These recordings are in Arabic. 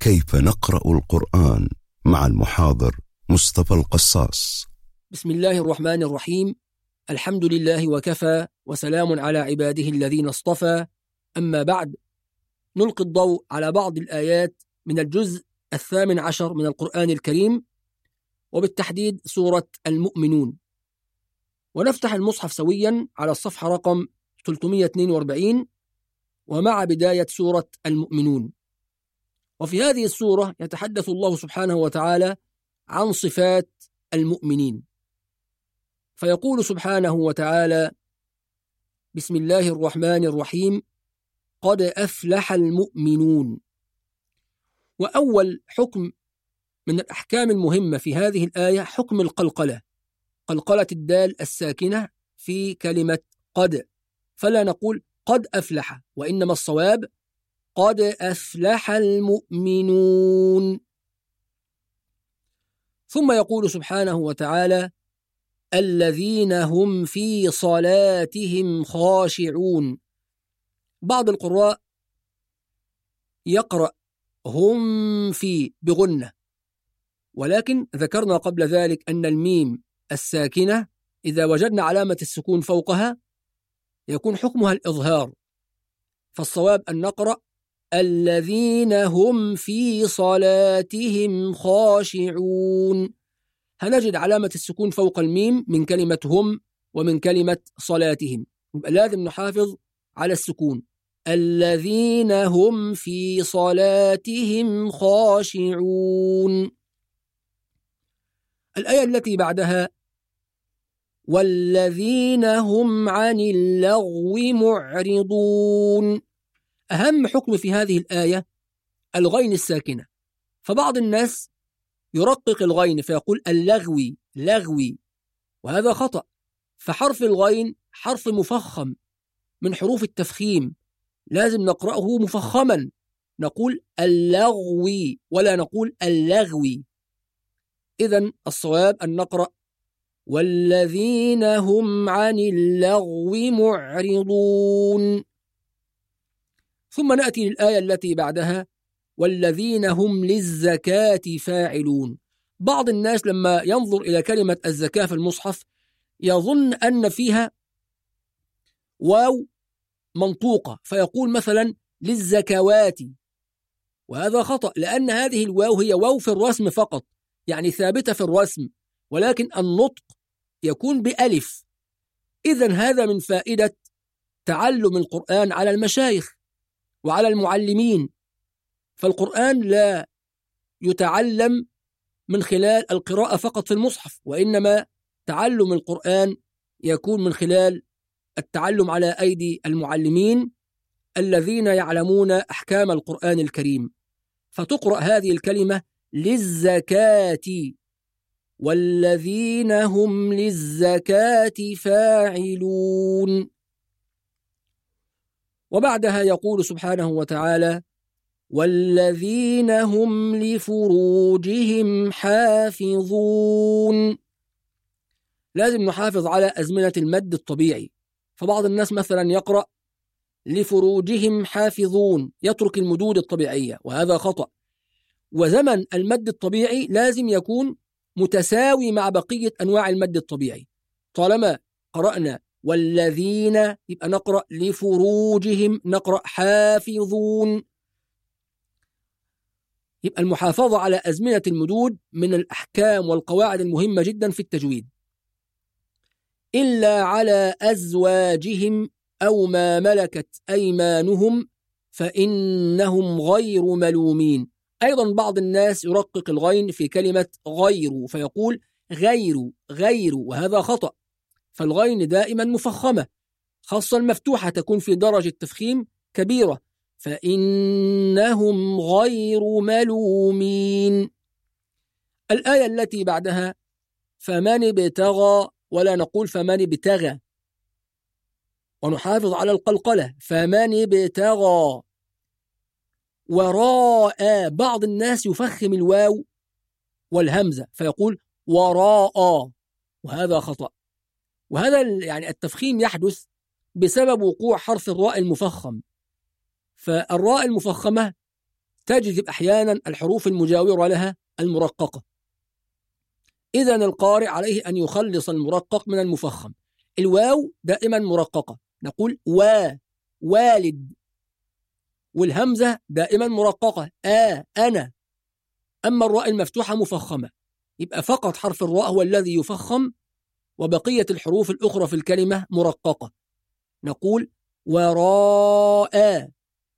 كيف نقرأ القرآن مع المحاضر مصطفى القصاص. بسم الله الرحمن الرحيم. الحمد لله وكفى، وسلام على عباده الذين اصطفى. أما بعد، نلقي الضوء على بعض الآيات من الجزء 18 من القرآن الكريم، وبالتحديد سورة المؤمنون. ونفتح المصحف سويا على الصفحة رقم 342 ومع بداية سورة المؤمنون. وفي هذه السورة يتحدث الله سبحانه وتعالى عن صفات المؤمنين، فيقول سبحانه وتعالى: بسم الله الرحمن الرحيم، قد أفلح المؤمنون. وأول حكم من الأحكام المهمة في هذه الآية حكم القلقلة، قلقلة الدال الساكنة في كلمة قد، فلا نقول قد أفلح، وإنما الصواب قد أفلح المؤمنون. ثم يقول سبحانه وتعالى: الذين هم في صلاتهم خاشعون. بعض القراء يقرأ هم في بغنة، ولكن ذكرنا قبل ذلك أن الميم الساكنة إذا وجدنا علامة السكون فوقها يكون حكمها الإظهار، فالصواب أن نقرأ الذين هم في صلاتهم خاشعون. هنجد علامة السكون فوق الميم من كلمة هم ومن كلمة صلاتهم، يبقى لازم نحافظ على السكون. الذين هم في صلاتهم خاشعون. الآية التي بعدها: والذين هم عن اللغو معرضون. أهم حكم في هذه الآية الغين الساكنة، فبعض الناس يرقق الغين فيقول اللغوي لغوي، وهذا خطأ، فحرف الغين حرف مفخم من حروف التفخيم، لازم نقرأه مفخما، نقول اللغوي ولا نقول اللغوي. إذن الصواب أن نقرأ والذين هم عن اللغو معرضون. ثم نأتي للآية التي بعدها: والذين هم للزكاة فاعلون. بعض الناس لما ينظر إلى كلمة الزكاة في المصحف يظن أن فيها واو منطوقة، فيقول مثلا للزكوات، وهذا خطأ، لأن هذه الواو هي واو في الرسم فقط، يعني ثابتة في الرسم، ولكن النطق يكون بألف. إذن هذا من فائدة تعلم القرآن على المشايخ وعلى المعلمين، فالقرآن لا يتعلم من خلال القراءة فقط في المصحف، وإنما تعلم القرآن يكون من خلال التعلم على أيدي المعلمين الذين يعلمون أحكام القرآن الكريم. فتقرأ هذه الكلمة للزكاة، والذين هم للزكاة فاعلون. وبعدها يقول سبحانه وتعالى: والذين هم لفروجهم حافظون. لازم نحافظ على أزمنة المد الطبيعي، فبعض الناس مثلا يقرأ لفروجهم حافظون، يترك المدود الطبيعية، وهذا خطأ. وزمن المد الطبيعي لازم يكون متساوي مع بقية أنواع المد الطبيعي. طالما قرأنا والذين يبقى نقرأ لفروجهم، نقرأ حافظون. يبقى المحافظة على أزمنة المدود من الأحكام والقواعد المهمة جدا في التجويد. إلا على أزواجهم أو ما ملكت أيمانهم فإنهم غير ملومين. أيضا بعض الناس يرقق الغين في كلمة غير فيقول غير، وهذا خطأ، فالغين دائما مفخمة، خاصة المفتوحة تكون في درجة تفخيم كبيرة، فإنهم غير ملومين. الآية التي بعدها: فمن ابتغى، ولا نقول فمن ابتغى، ونحافظ على القلقلة، فمن ابتغى. وراء، بعض الناس يفخم الواو والهمزة فيقول وراء، وهذا خطأ، وهذا يعني التفخيم يحدث بسبب وقوع حرف الراء المفخم، فالراء المفخمة تجذب أحيانا الحروف المجاورة لها المرققة. إذن القارئ عليه أن يخلص المرقق من المفخم. الواو دائما مرققة، نقول والد، والهمزة دائما مرققة أنا. أما الراء المفتوحة مفخمة، يبقى فقط حرف الراء هو الذي يفخم، وبقية الحروف الأخرى في الكلمة مرققة. نقول وراء،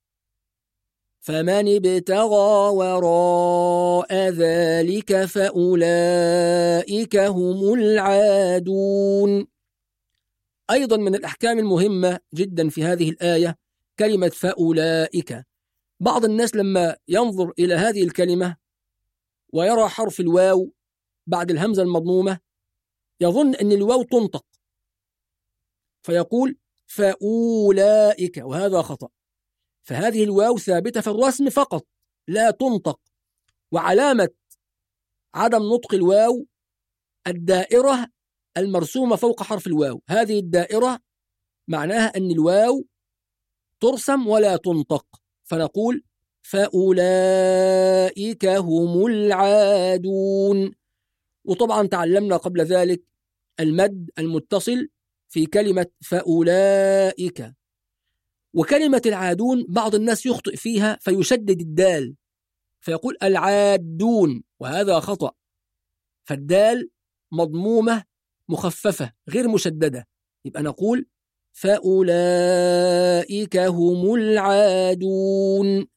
فمن ابتغى وراء ذلك فأولئك هم العادون. أيضا من الأحكام المهمة جدا في هذه الآية كلمة فأولئك. بعض الناس لما ينظر إلى هذه الكلمة ويرى حرف الواو بعد الهمزة المضمومة يظن أن الواو تنطق، فيقول فأولئك، وهذا خطأ. فهذه الواو ثابتة في الرسم فقط، لا تنطق، وعلامة عدم نطق الواو الدائرة المرسومة فوق حرف الواو. هذه الدائرة معناها أن الواو ترسم ولا تنطق، فنقول فأولئك هم العادون. وطبعا تعلمنا قبل ذلك المد المتصل في كلمة فأولئك. وكلمة العادون بعض الناس يخطئ فيها فيشدد الدال فيقول العادون، وهذا خطأ. فالدال مضمومة مخففة غير مشددة، يبقى نقول فأولئك هم العادون.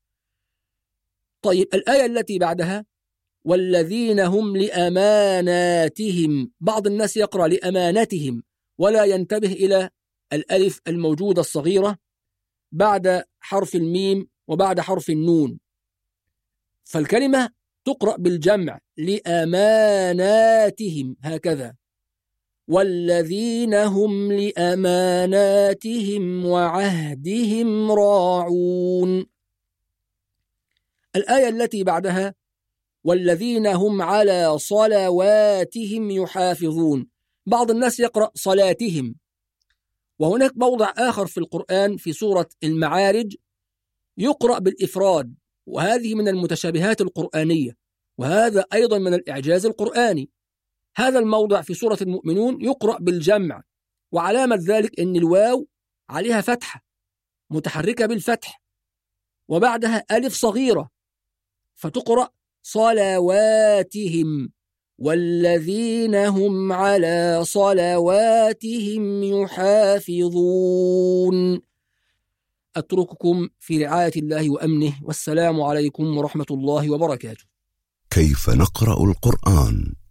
طيب الآية التي بعدها والذين هم لأماناتهم، بعض الناس يقرأ لأمانتهم ولا ينتبه إلى الألف الموجودة الصغيرة بعد حرف الميم وبعد حرف النون، فالكلمة تقرأ بالجمع لأماناتهم هكذا، والذين هم لأماناتهم وعهدهم راعون. الآية التي بعدها والذين هم على صلواتهم يحافظون، بعض الناس يقرأ صلاتهم، وهناك موضع آخر في القرآن في سورة المعارج يقرأ بالإفراد، وهذه من المتشابهات القرآنية، وهذا أيضا من الإعجاز القرآني. هذا الموضع في سورة المؤمنون يقرأ بالجمع، وعلامة ذلك أن الواو عليها فتحة متحركة بالفتح وبعدها ألف صغيرة فتقرأ صلواتهم، والذين هم على صلواتهم يحافظون. أترككم في رعاية الله وأمنه، والسلام عليكم ورحمة الله وبركاته. كيف نقرأ القرآن؟